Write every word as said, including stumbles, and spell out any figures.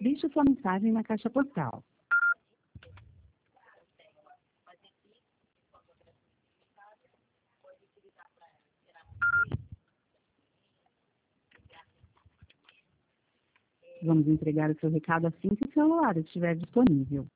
Deixe sua mensagem na caixa postal. Vamos entregar o seu recado assim que o celular estiver disponível.